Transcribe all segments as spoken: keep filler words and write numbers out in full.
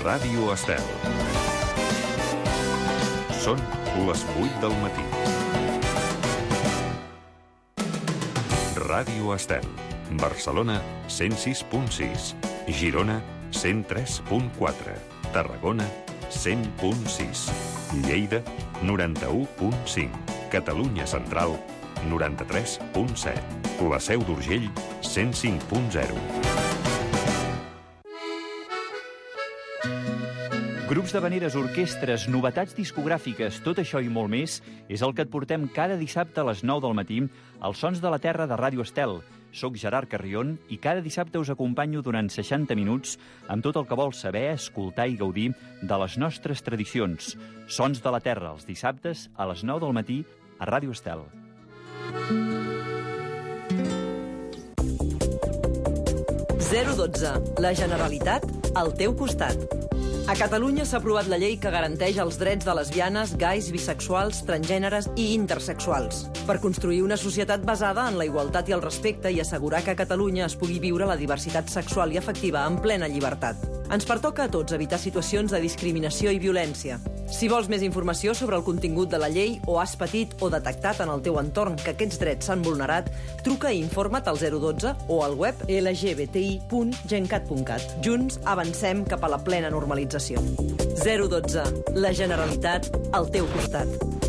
Ràdio Estel. Són les vuit del matí. Ràdio Estel. Barcelona, cent sis punt sis. Girona, cent tres punt quatre. Tarragona, cent punt sis. Lleida, noranta-u punt cinc. Catalunya Central, noranta-tres punt set. La Seu d'Urgell, cent cinc punt zero. Grups d'havaneres, orquestres, novetats discogràfiques, tot això i molt més és el que et portem cada dissabte a les nou del matí als Sons de la Terra de Ràdio Estel. Soc Gerard Carrion i cada dissabte us acompanyo durant seixanta minuts amb tot el que vols saber, escoltar i gaudir de les nostres tradicions. Sons de la Terra, els dissabtes a les nou del matí a Ràdio Estel. zero dotze. La Generalitat al teu costat. A Catalunya s'ha aprovat la llei que garanteix els drets de lesbianes, gais, bisexuals, transgèneres i intersexuals. Per construir una societat basada en la igualtat i el respecte i assegurar que a Catalunya es pugui viure la diversitat sexual i afectiva en plena llibertat. Ens pertoca a tots evitar situacions de discriminació i violència. Si vols més informació sobre el contingut de la llei o has patit o detectat en el teu entorn que aquests drets s'han vulnerat, truca i informa't al zero dotze o al web l g b t i punt gencat punt cat. Junts avancem cap a la plena normalització. zero dotze. La Generalitat al teu costat.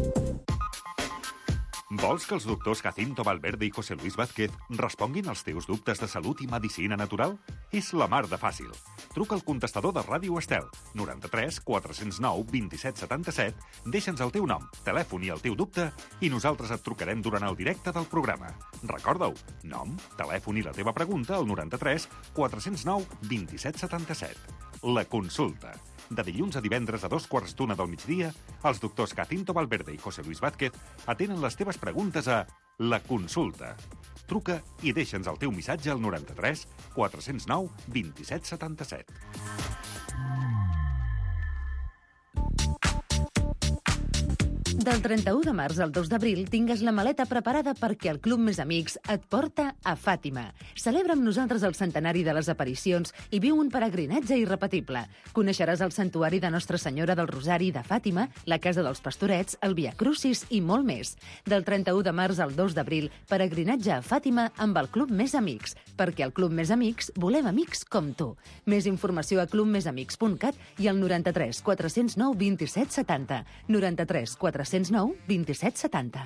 Vols que els doctors Jacinto Valverde i José Luis Vázquez responguin als teus dubtes de salut i medicina natural? És la mar de fàcil. Truca al contestador de Ràdio Estel, noranta-tres quatre cents nou vint-i-set setanta-set, deixa'ns el teu nom, telèfon i el teu dubte i nosaltres et trucarem durant el directe del programa. Recorda-ho, nom, telèfon i la teva pregunta al noranta-tres quatre cents nou vint-i-set setanta-set. La consulta. De dilluns a divendres a dos quarts d'una del migdia, els doctors Jacinto Valverde i José Luis Vázquez atenen les teves preguntes a La Consulta. Truca i deixa'ns el teu missatge al noranta-tres quatre cents nou vint-i-set setanta-set. Del trenta-u de març al dos d'abril tingues la maleta preparada perquè el Club Més Amics et porta a Fàtima. Celebra amb nosaltres el centenari de les aparicions i viu un peregrinatge irrepetible. Coneixeràs el santuari de Nostra Senyora del Rosari de Fàtima, la Casa dels Pastorets, el Via Crucis i molt més. Del trenta-u de març al dos d'abril, peregrinatge a Fàtima amb el Club Més Amics, perquè al Club Més Amics volem amics com tu. Més informació a club més amics punt cat i al noranta-tres quatre cents nou vint-i-set setanta. noranta-tres quatre cents nou vint-i-set setanta.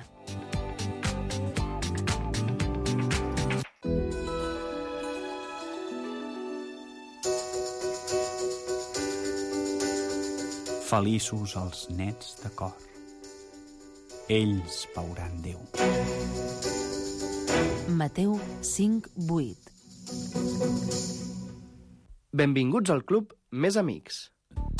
Feliços els nets de cor. Ells veuran Déu. Mateu cinc vuit. Benvinguts al Club Més Amics.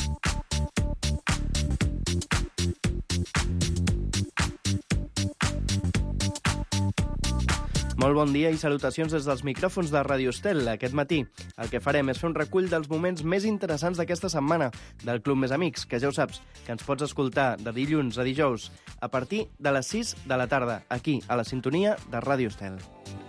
Molt bon dia i salutacions des dels micròfons de Ràdio Estel. Aquest matí el que farem és fer un recull dels moments més interessants d'aquesta setmana del Club Més Amics, que ja ho saps, que ens pots escoltar de dilluns a dijous a partir de les sis de la tarda, aquí, a la sintonia de Ràdio Estel.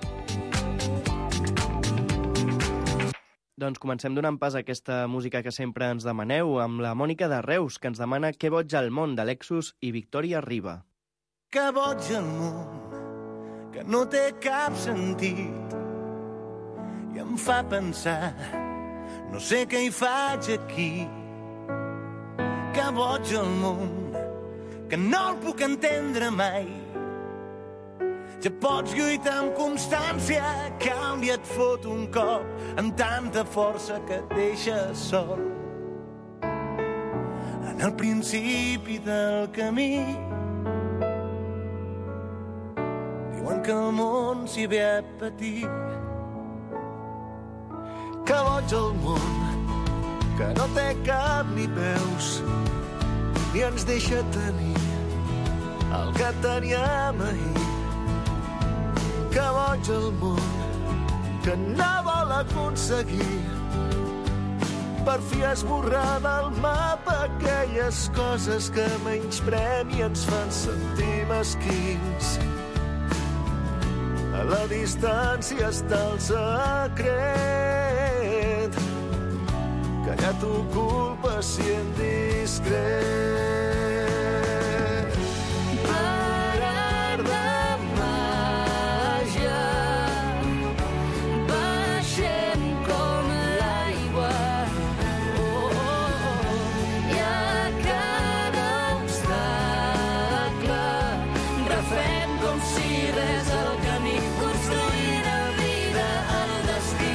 Doncs comencem donant pas a aquesta música que sempre ens demaneu, amb la Mònica de Reus, que ens demana Que boig el món, de Lexus i Victòria Riba. Que boig el món, que no té cap sentit i em fa pensar, no sé què hi faig aquí. Que boig el món, que no el puc entendre mai. Ja pots lluitar amb constància, que un dia et fot un cop amb tanta força que et deixa sol. En el principi del camí diuen que el món s'hi ve a patir. Que boig el món, que no té cap ni peus, ni ens deixa tenir el que teníem ahir. Que boig el món, que no vol aconseguir per fi esborrar del mapa aquelles coses que menysprem i ens fan sentir mesquins. A la distància està el secret, callat tu culpa si indiscret. Parar de màgia, baixem com l'aigua, oh, oh, oh, i a cada obstacle refem com si res el camí, construint a vida el destí.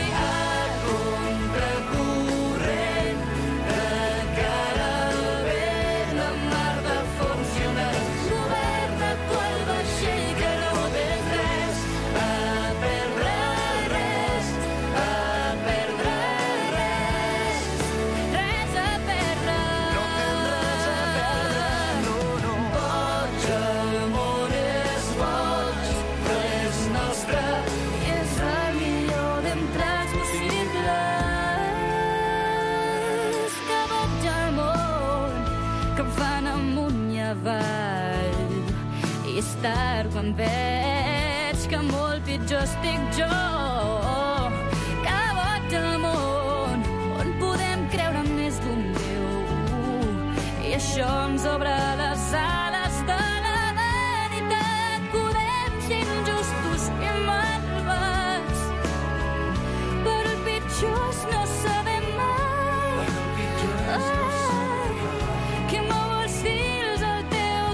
És tard quan veig que molt pitjor estic jo. Que boig el món on podem creure més d'un Déu, i això ens obre les ales de la veritat. Podem ser injustos i malvats, però el pitjor és no saber mai. Que mou els fils al teu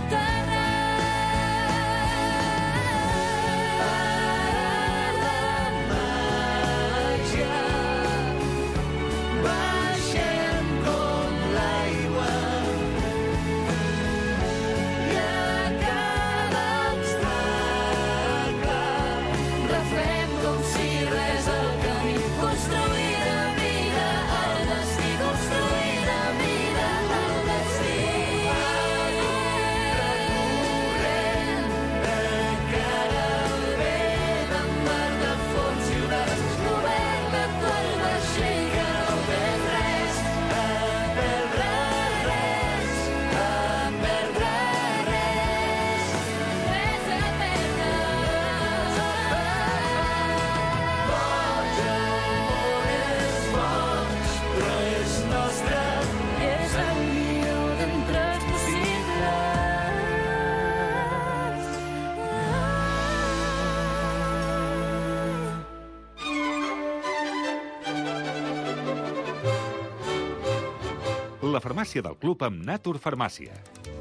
La farmàcia del club amb Natur Farmàcia.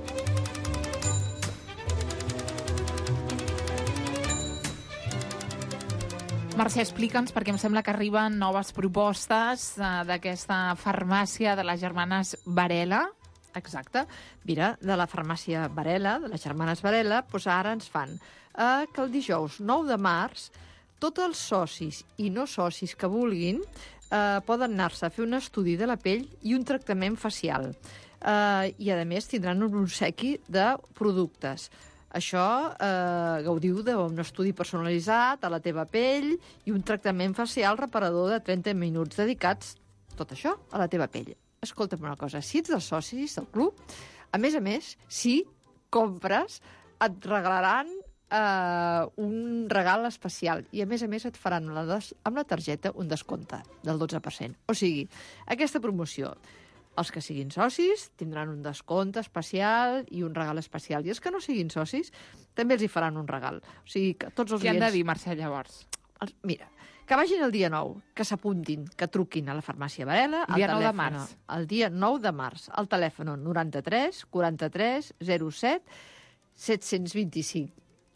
Mercè, explica'ns, perquè em sembla que arriben noves propostes eh, d'aquesta farmàcia de les germanes Varela. Exacte. Mira, de la farmàcia Varela, de les germanes Varela, doncs ara ens fan eh, que el dijous nou de març tots els socis i no socis que vulguin eh, poden anar-se a fer un estudi de la pell i un tractament facial. Eh, I, a més, tindran un obsequi de productes. Això eh, gaudiu d'un estudi personalitzat a la teva pell i un tractament facial reparador de trenta minuts dedicats, tot això, a la teva pell. Escolta'm una cosa, si ets dels socis del club, a més a més, si compres, et regalaran eh, un regal especial i, a més a més, et faran la des- amb la targeta un descompte del dotze per cent. O sigui, aquesta promoció, els que siguin socis tindran un descompte especial i un regal especial. I els que no siguin socis també els hi faran un regal. O sigui, que tots els Què han de oients- dir, Mercè, llavors? Els, mira, que vagin el dia nou, que s'apuntin, que truquin a la farmàcia Varela. al Dia nou de telèfon- març. El dia nou de març, al telèfon noranta-tres quaranta-tres zero set set cents vint-i-cinc.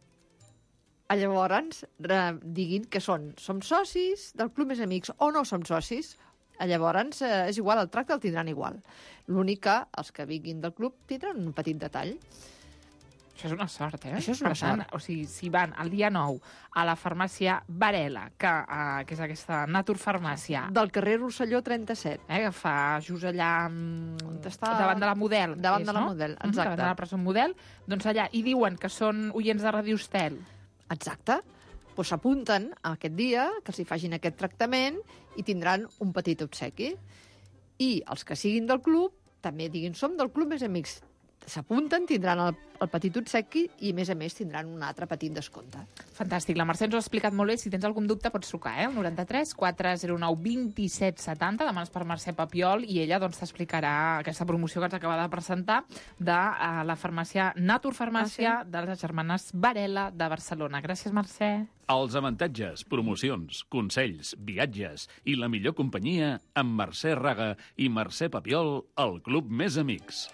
Llavors, re, diguin que són, som socis del Club Més Amics o no som socis. Llavors, eh, és igual, el tracte el tindran igual. L'únic que els que vinguin del club tindran un petit detall. Això és una sort, eh? Això és una Per tant, sort. o sigui, si van el dia nou a la farmàcia Varela, que, uh, que és aquesta naturfarmàcia, Del carrer Rosselló trenta-set. eh, que fa just allà mm, On està- davant de la Model. Davant és, de la no? Model, Mhm, exacte. Davant de la presó Model, doncs allà, i diuen que són oients de Radio Estel. Exacte. Doncs s'apunten a aquest dia, que els hi facin aquest tractament i tindran un petit obsequi. I els que siguin del club, també diguin, som del Club Més Amics. s'apunten tindran el, el petit obsequi i, a més a més, tindran un altre petit descompte. Fantàstic. La Mercè ens ho ha explicat molt bé. Si tens algun dubte, pots trucar, eh? El noranta-tres quatre zero nou dos set set zero. Demanes per Mercè Papiol i ella doncs, t'explicarà aquesta promoció que ens acaba de presentar de uh, la farmàcia Natur Farmàcia ah, sí? de les germanes Varela de Barcelona. Gràcies, Mercè. Els avantatges, promocions, consells, viatges i la millor companyia amb Mercè Raga i Mercè Papiol al Club Més Amics.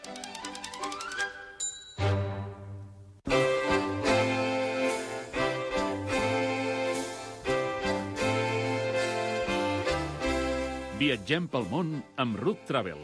Viatgem pel món amb Ruth Travel.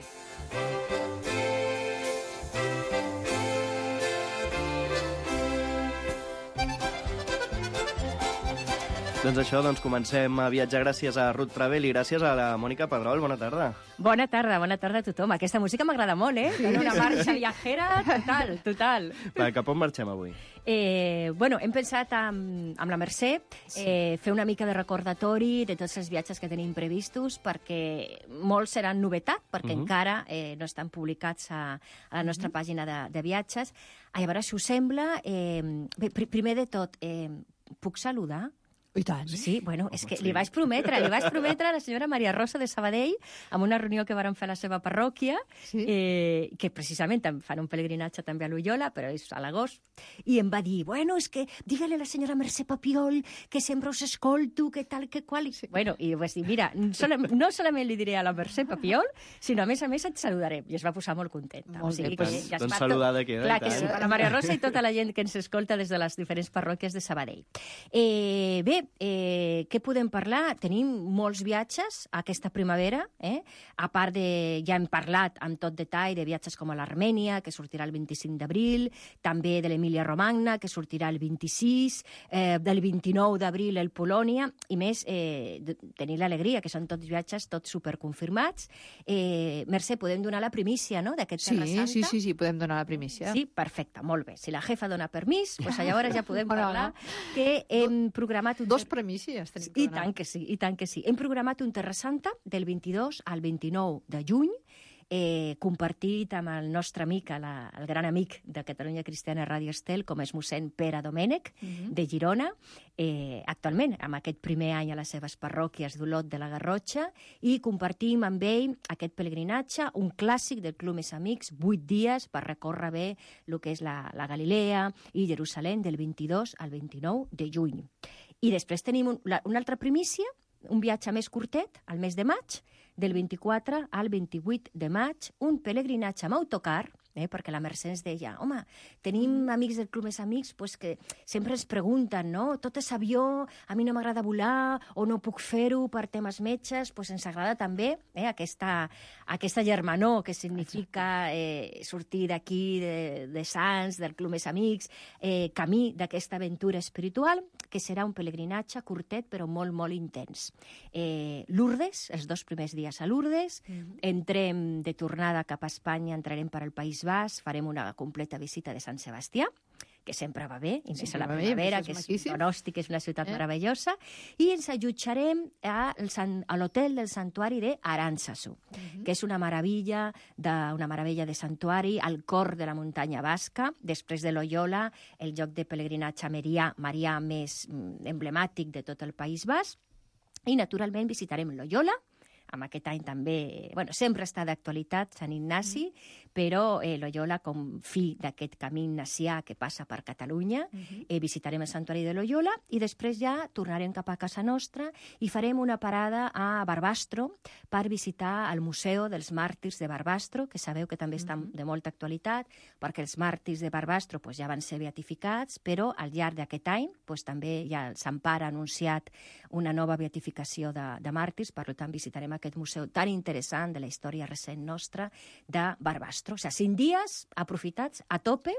Doncs això, doncs comencem a viatjar gràcies a Ruth Travel i gràcies a la Mònica Pedrol. Bona tarda. Bona tarda, bona tarda a tothom. Aquesta música m'agrada molt, eh? Sí. Una marxa viajera total, total. Va, cap on marxem avui? Eh, bueno, hem pensat amb, amb la Mercè eh, fer una mica de recordatori de tots els viatges que tenim previstos, perquè molts seran novetat, perquè uh-huh. encara eh, no estan publicats a, a la nostra uh-huh. pàgina de, de viatges. A veure si us sembla... Eh, bé, pr primer de tot, eh, puc saludar? I tant. Sí, bueno, és que li vaig prometre, li vaig prometre a la senyora Maria Rosa de Sabadell, amb una reunió que vàrem fer a la seva parròquia, sí. eh, que precisament fan un pelegrinatge també a l'Ullola, però és a l'agost, i em va dir, bueno, és que digue-li a la senyora Mercè Papiol que sempre us escolto, que tal, que qual... Sí. Bueno, i vaig dir, mira, solam, no solament li diré a la Mercè Papiol, sinó a més a més et saludarem, i es va posar molt contenta. Molt o sigui, bé, que doncs, ja doncs saludada queda. Clar que sí, la Maria Rosa i tota la gent que ens escolta des de les diferents parròquies de Sabadell. Eh, bé, Eh, què podem parlar? Tenim molts viatges aquesta primavera, eh? A part de... Ja hem parlat amb tot detall de viatges com a l'Armènia, que sortirà el vint-i-cinc d'abril, també de l'Emília-Romagna, que sortirà el vint-i-sis, eh, del vint-i-nou d'abril el Polònia, i més, eh, tenir l'alegria, que són tots viatges tots superconfirmats. Eh, Mercè, podem donar la primícia, no?, d'aquest sí, Terra Santa? Sí, sí, sí, podem donar la primícia. Sí, perfecte, molt bé. Si la jefa dona permís, doncs llavors ja podem parlar que hem programat... Un... Dos primícies tenim que I tant que sí, i tant que sí. Hem programat un Terra Santa del vint-i-dos al vint-i-nou de juny, eh, compartit amb el nostre amic, la, el gran amic de Catalunya Cristiana Ràdio Estel, com és mossèn Pere Domènech, uh-huh. de Girona, eh, actualment, amb aquest primer any a les seves parròquies d'Olot de la Garrotxa, i compartim amb ell aquest pelegrinatge, un clàssic del Club Més Amics, vuit dies per recórrer bé el que és la, la Galilea i Jerusalem del vint-i-dos al vint-i-nou de juny. I després tenim un, la, una altra primícia, un viatge més curtet, al mes de maig, del vint-i-quatre al vint-i-vuit de maig, un pelegrinatge amb autocar, eh, perquè la Mercè ens deia, home, tenim amics del Club Més Amics pues, que sempre ens pregunten, no? Tot és avió, a mi no m'agrada volar, o no puc fer-ho per temes metges, pues ens agrada també eh, aquesta, aquesta germanor que significa eh, sortir d'aquí, de, de Sants, del Club Més Amics, eh, camí d'aquesta aventura espiritual, que serà un pelegrinatge curtet però molt, molt intens. Eh, Lourdes, els dos primers dies a Lourdes, mm-hmm. entrem de tornada cap a Espanya, entrarem per al País Basc, farem una completa visita de Sant Sebastià, que sempre va bé, i més a la primavera, que és pronòstic, és una ciutat eh? meravellosa, i ens allotjarem a, a l'hotel del santuari d'Arantzazu, uh-huh. que és una meravella de, una meravella de santuari al cor de la muntanya basca, després de Loyola, el lloc de pelegrinatge marià, marià més emblemàtic de tot el País Basc, i naturalment visitarem Loyola, amb aquest any també, bueno, sempre està d'actualitat Sant Ignasi, mm. però eh, Loyola com fi d'aquest camí ignacià que passa per Catalunya, mm-hmm. eh, visitarem el santuari de Loyola i després ja tornarem cap a casa nostra i farem una parada a Barbastro per visitar el Museu dels Màrtirs de Barbastro, que sabeu que també està mm-hmm. de molta actualitat, perquè els màrtirs de Barbastro pues, ja van ser beatificats, però al llarg d'aquest any pues, també ja el Sant Pare ha anunciat una nova beatificació de, de màrtirs, per tant visitarem aquest museu tan interessant de la història recent nostra de Barbastro. O sigui, cinc dies aprofitats a tope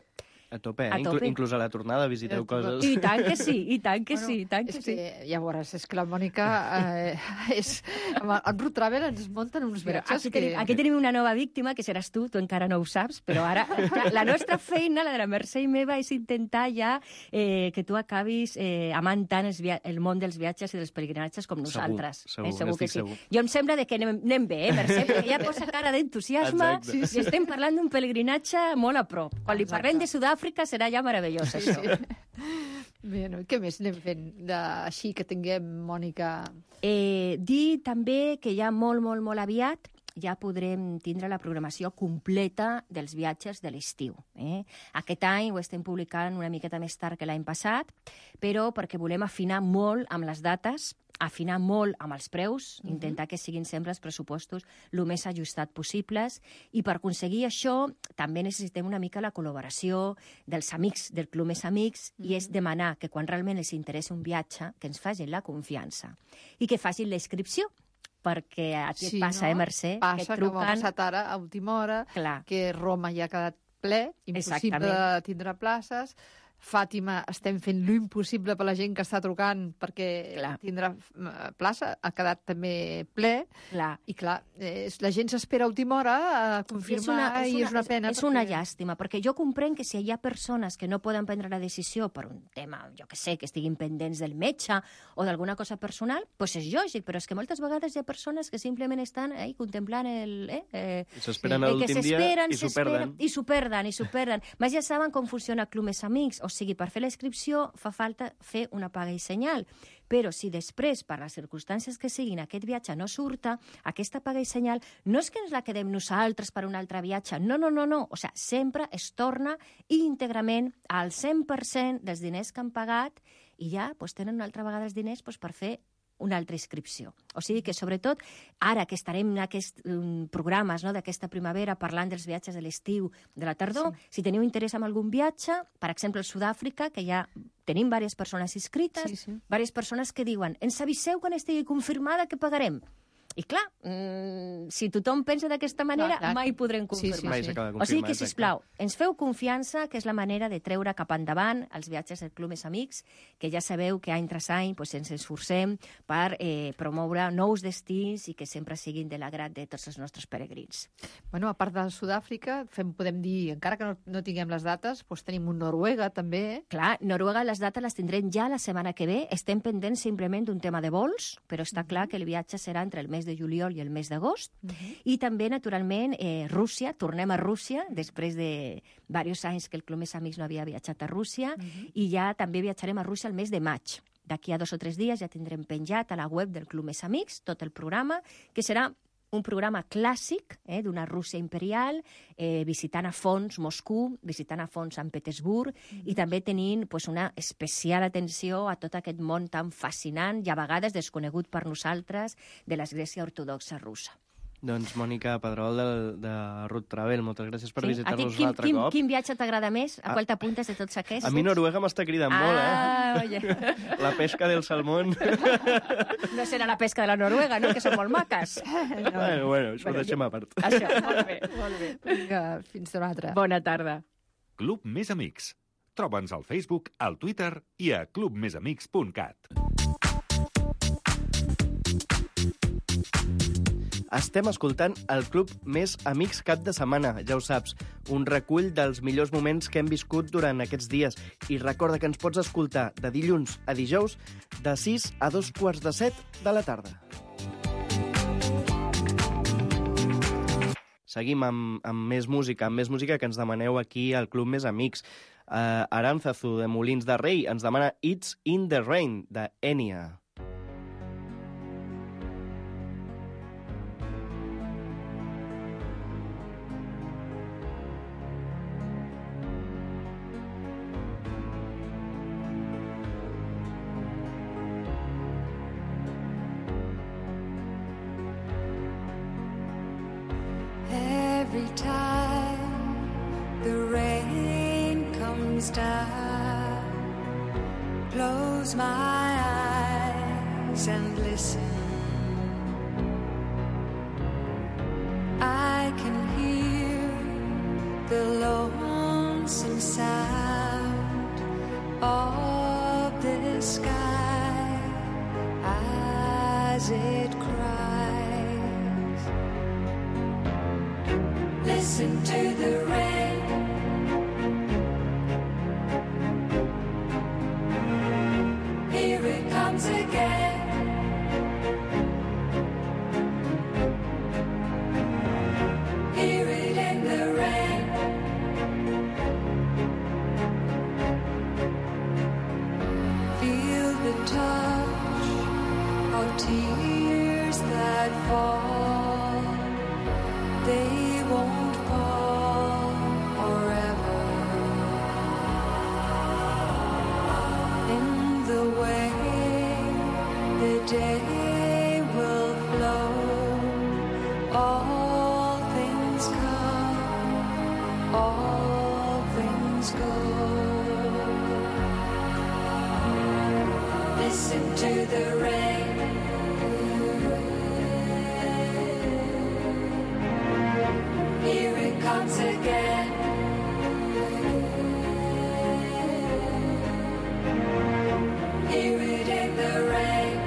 A tope, eh? A tope. Inclu inclús a la tornada visiteu coses. I tant que sí, i tant que Bueno, sí, i tant que és sí. que, ja veuràs, és que la Mònica eh, és... Amb el- en Root Travel ens munten uns Però viatges aquí, que... tenim, aquí tenim una nova víctima, que seràs tu, tu encara no ho saps, però ara clar, la nostra feina, la de la Mercè i meva, és intentar ja eh, que tu acabis eh, amant tant els via el món dels viatges i dels pelegrinatges com nosaltres. segur, eh? segur que n'estic sí. segur. Jo em sembla de que anem, anem bé, eh, Mercè? Perquè ja posa cara d'entusiasme Exacte. i estem parlant d'un pelegrinatge molt a prop. Quan li Exacte. parlem de Sud-àfrica serà ja meravellós, Sí, això. sí. Bueno, què més anem fent de, així que tinguem, Mònica? Eh, dir també que ja molt, molt, molt aviat ja podrem tindre la programació completa dels viatges de l'estiu. Eh? Aquest any ho estem publicant una miqueta més tard que l'any passat, però perquè volem afinar molt amb les dates, afinar molt amb els preus, uh-huh. intentar que siguin sempre els pressupostos el més ajustat possibles, i per aconseguir això també necessitem una mica la col·laboració dels amics del Club Més Amics, uh-huh. i és demanar que quan realment els interessa un viatge, que ens facin la confiança i que facin la inscripció, perquè aquí et passa, no? eh, Mercè? Passa, que et que m'ha truquen... passat ara, a última hora, Clar. que Roma ja ha quedat ple, impossible Exactament. de tindre places. Fàtima, estem fent l'impossible per la gent que està trucant perquè Clar. tindrà eh, plaça, ha quedat també ple. Clar. I clar, és, la gent s'espera a última hora a confirmar i és una pena. És, és una llàstima, perquè jo comprenc que si hi ha persones que no poden prendre la decisió per un tema, jo que sé, que estiguin pendents del metge o d'alguna cosa personal, doncs és lògic, però és que moltes vegades hi ha persones que simplement estan eh, contemplant el... Eh, eh, S'esperen eh, a l'últim dia i s'ho s'esperen, perden. I s'ho perden, i s'ho perden. Més ja saben com funciona Club Més Amics, o sigui, per fer la inscripció fa falta fer una paga i senyal. Però si després, per les circumstàncies que siguin, aquest viatge no surta, aquesta paga i senyal no és que ens la quedem nosaltres per un altre viatge, no, no, no, no. O sigui, sempre es torna íntegrament al cent per cent dels diners que han pagat i ja doncs, tenen una altra vegada els diners doncs, per fer una altra inscripció. O sigui que, sobretot, ara que estarem en aquests um, programes no, d'aquesta primavera parlant dels viatges de l'estiu, de la tardor, sí. si teniu interès en algun viatge, per exemple, el Sud-àfrica, que ja tenim diverses persones inscrites, Sí, sí. diverses persones que diuen ens aviseu quan estigui confirmada que pagarem. I clar, mmm, si tothom pensa d'aquesta manera, Clar, clar. mai podrem Sí, sí, confirmar. Mai s'acaba de O sigui confirmar, que, exacte. sisplau, ens feu confiança, que és la manera de treure cap endavant els viatges del Club Més Amics, que ja sabeu que any tras any pues, ens esforcem per eh, promoure nous destins i que sempre siguin de l'agrat de tots els nostres peregrins. Bueno, a part de Sud-àfrica, fem, podem dir, encara que no, no tinguem les dates, doncs tenim un Noruega, també. Eh? Clar, Noruega, les dates les tindrem ja la setmana que ve. Estem pendents simplement d'un tema de vols, però està clar que el viatge serà entre el mes de juliol i el mes d'agost. Uh-huh. I també, naturalment, eh, Rússia. Tornem a Rússia, després de diversos anys que el Club Més Amics no havia viatjat a Rússia, uh-huh. i ja també viatjarem a Rússia el mes de maig. D'aquí a dos o tres dies ja tindrem penjat a la web del Club Més Amics tot el programa, que serà un programa clàssic eh, d'una Rússia imperial, eh, visitant a fons Moscou, visitant a fons Sant Petersburg, mm-hmm. i també tenint pues, una especial atenció a tot aquest món tan fascinant i a vegades desconegut per nosaltres de l'Església Ortodoxa russa. Doncs Mònica Pedrol de, de Root Travel, moltes gràcies per Sí? A ti, visitar-nos un quin, altre quin, cop. quin viatge t'agrada més? A Ah, qual t'apuntes de tots aquests? A mi Noruega m'està cridant ah, molt, eh? Oye. La pesca del salmón. No serà la pesca de la Noruega, no? Que són molt maques. No. Bueno, bueno, això ho deixem a part. Això, molt bé, molt bé. Vinga, fins una altra. Bona tarda. Club Més Amics. Troba'ns al Facebook, al Twitter i a club més amics punt cat. Estem escoltant el Club Més Amics cap de setmana, ja ho saps, un recull dels millors moments que hem viscut durant aquests dies. I recorda que ens pots escoltar de dilluns a dijous de sis a dos quarts de set de la tarda. Seguim amb, amb més música, amb més música que ens demaneu aquí al Club Més Amics. Uh, Aránzazu, de Molins de Rei, ens demana It's in the Rain, de Enya. Every time the rain comes down, close my eyes and listen. I can hear the lonesome sound as it cries. Listen to the rain. Here it comes again. Hear it in the rain. Feel the touch of tears that fall. They won't fall forever. In the way the day will flow, all things come, all things go. Listen to the rain. Here it comes again. Hear it in the rain.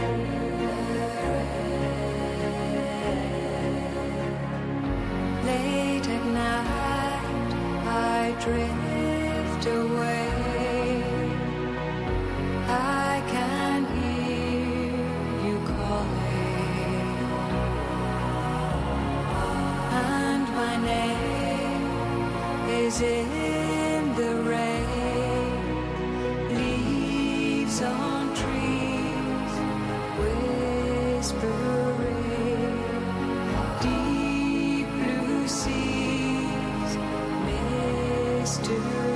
Late at night I drift away. I can hear you calling, and my name is in the rain. Leaves on trees whispering, deep blue seas, mystery.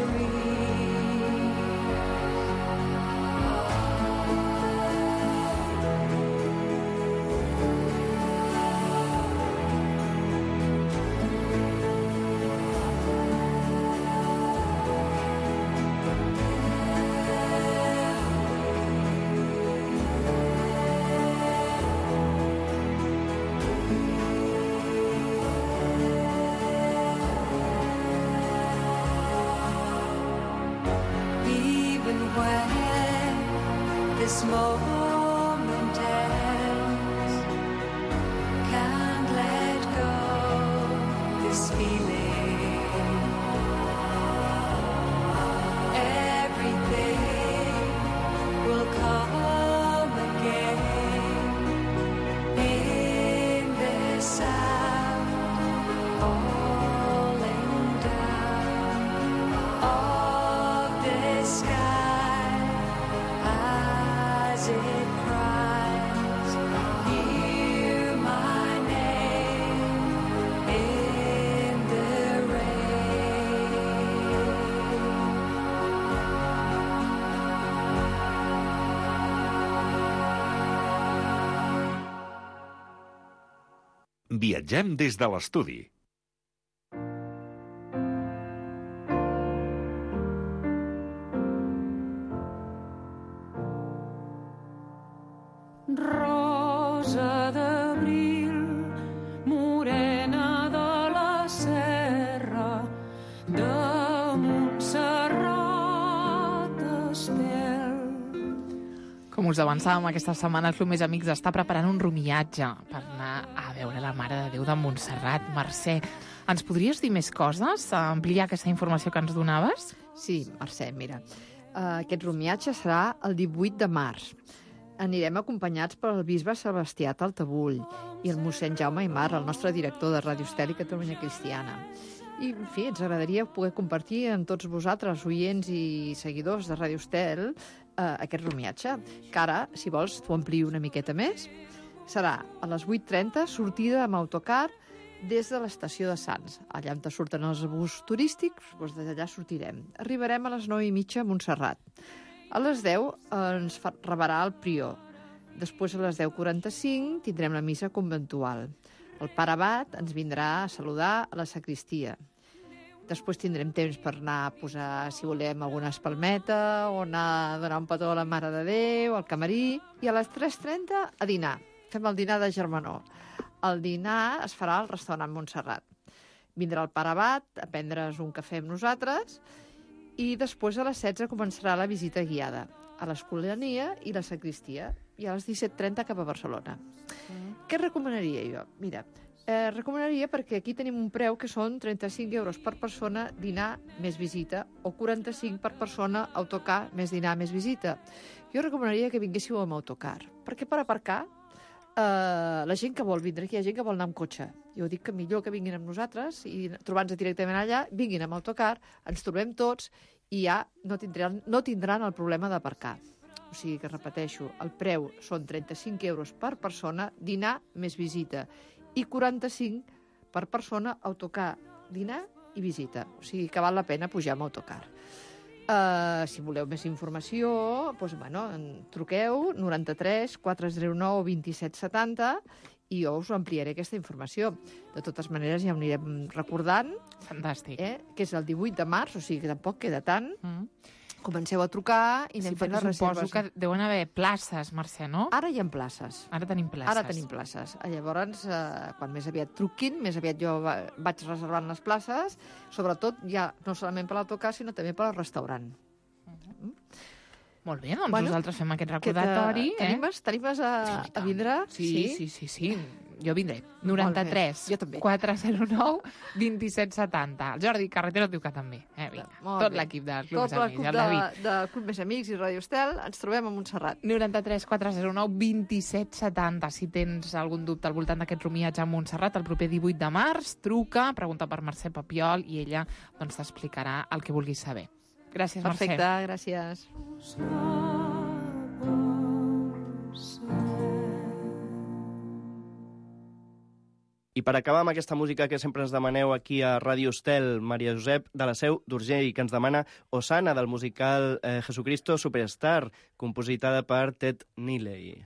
Even when this moment ends, can't let go this feeling. Everything will come again in this sound, falling down of the sky as it cries. Hear my name in the rain. Viatgem des de l'estudi. Rosa d'abril, morena de la serra, de Montserrat estel. Com us avançàvem, aquesta setmana el Club Més Amics està preparant un rumiatge per anar a veure la Mare de Déu de Montserrat. Mercè, ens podries dir més coses? Ampliar aquesta informació que ens donaves? Sí, Mercè, mira. Uh, aquest rumiatge serà el divuit de març. Anirem acompanyats pel bisbe Sebastià Taltabull i el mossèn Jaume Aymar, el nostre director de Ràdio Estel i Catalunya Cristiana. I, en fi, ens agradaria poder compartir amb tots vosaltres, oients i seguidors de Ràdio Estel, eh, aquest rumiatge, que ara, si vols, t'ho amplio una miqueta més. Serà a les vuit trenta, sortida amb autocar des de l'estació de Sants. Allà on surten els bus turístics, doncs des d'allà sortirem. Arribarem a les nou i mitja a Montserrat. A les deu ens fa, rebrà el prior. Després, a les deu quaranta-cinc, tindrem la missa conventual. El pare abat ens vindrà a saludar a la sagristia. Després tindrem temps per anar a posar, si volem, alguna espalmeta, o anar a donar un petó a la Mare de Déu, al camarí, i a les tres trenta a dinar. Fem el dinar de germanor. El dinar es farà al restaurant Montserrat. Vindrà el pare abat a prendre's un cafè amb nosaltres i després a les setze començarà la visita guiada a l'Escolania i la sagristia. i a les disset trenta cap a Barcelona. Mm. Què recomanaria jo? Mira, eh, recomanaria perquè aquí tenim un preu que són trenta-cinc euros per persona, dinar més visita, o quaranta-cinc per persona, autocar més dinar més visita. Jo recomanaria que vinguéssiu amb autocar, perquè per aparcar Uh, la gent que vol vindre aquí, hi ha gent que vol anar amb cotxe. Jo dic que millor que vinguin amb nosaltres i trobant-nos directament allà, vinguin amb autocar, ens trobem tots i ja no tindran, no tindran el problema d'aparcar. O sigui que, repeteixo, el preu són trenta-cinc euros per persona, dinar més visita, i quaranta-cinc per persona, autocar, dinar i visita. O sigui que val la pena pujar amb autocar. Uh, si voleu més informació, doncs, bueno, truqueu noranta-tres quatre zero nou vint set setanta i jo us ampliaré aquesta informació. De totes maneres, ja ho anirem recordant. Fantàstic. Eh, que és el divuit de març, o sigui que tampoc queda tant. Mm. Comenceu a trucar i anem sí, fent les reserves. Suposo que deuen haver places, Mercè, no? Ara hi ha places. Ara tenim places. Ara tenim places. Llavors, eh, quan més aviat truquin, més aviat jo va, vaig reservant les places, sobretot ja no solament per l'autocar, sinó també per al restaurant. Uh-huh. Mm. Molt bé, doncs bueno, nosaltres fem aquest recordatori. Que t'animes eh? t'animes a, sí, a vindre? Sí, sí, sí, sí, sí. Jo vindré. noranta-tres quatre zero nou vint set setanta. El Jordi Carretero diu que també. Eh, vinga. Tot l'equip del Club Més Amics. Tot l'equip de, de Club Més Amics i Radio Estel. Ens trobem a Montserrat. noranta-tres quatre zero nou vint set setanta. Si tens algun dubte al voltant d'aquest rumiatge a Montserrat el proper divuit de març, truca, pregunta per Mercè Papiol i ella doncs, t'explicarà el que vulguis saber. Gràcies, Mercè. Perfecte, gràcies. I per acabar amb aquesta música que sempre ens demaneu aquí a Ràdio Estel, Maria Josep de la Seu d'Urgell, que ens demana Hosanna del musical eh, Jesucristo Superstar, compositada per Ted Neeley.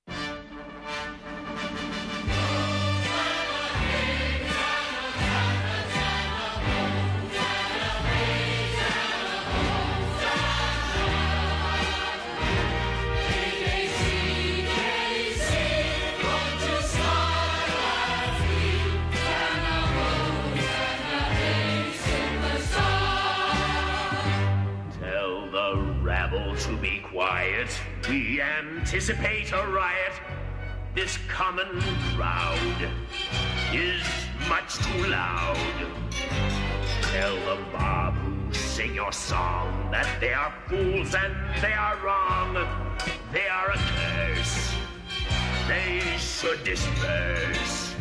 To be quiet, we anticipate a riot. This common crowd is much too loud. Tell the mob who sing your song that they are fools and they are wrong. They are a curse. They should disperse.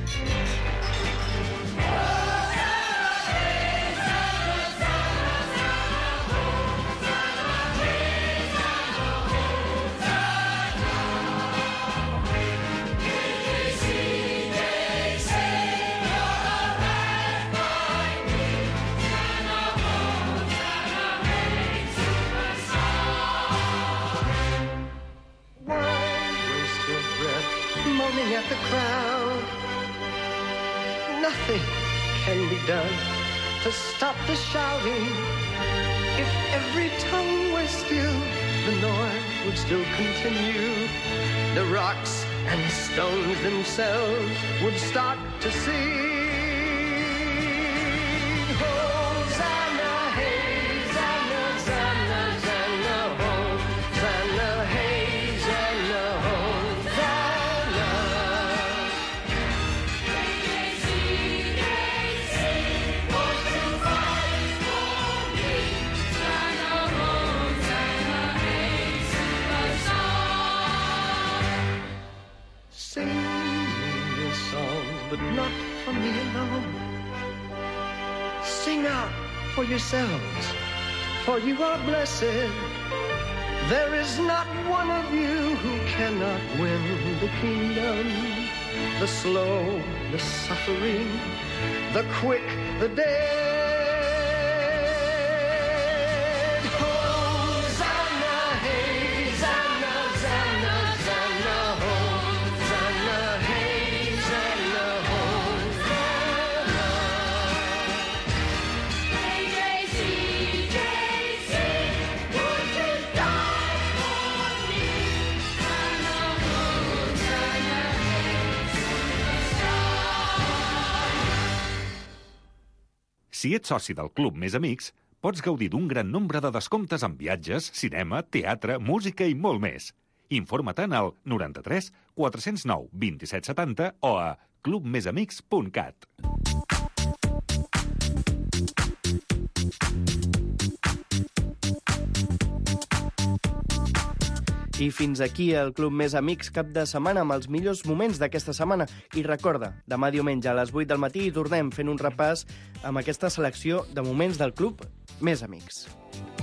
At the crowd, nothing can be done to stop the shouting. If every tongue were still, the noise would still continue. The rocks and stones themselves would start to sing. Hosanna, hey, Zanna, Zanna, Zanna, Hosanna, hey, Zanna, Hosanna. But not for me alone. Sing out for yourselves, for you are blessed. There is not one of you who cannot win the kingdom. The slow, the suffering, the quick, the dead. Hosanna, hey, Zanna, Zanna, Zanna, Hosanna, hey, Zanna, Hosanna. Hey, J C, J C, would you die for me? Zanna, Hosanna, Si ets soci del Club Més Amics, pots gaudir d'un gran nombre de descomptes en viatges, cinema, teatre, música i molt més. Informa-te'n al noranta-tres quatre-cents nou vint-i-set setanta o a club més amics punt cat. I fins aquí el Club Més Amics cap de setmana amb els millors moments d'aquesta setmana. I recorda, demà diumenge a les vuit del matí hi tornem fent un repàs amb aquesta selecció de moments del Club Més Amics.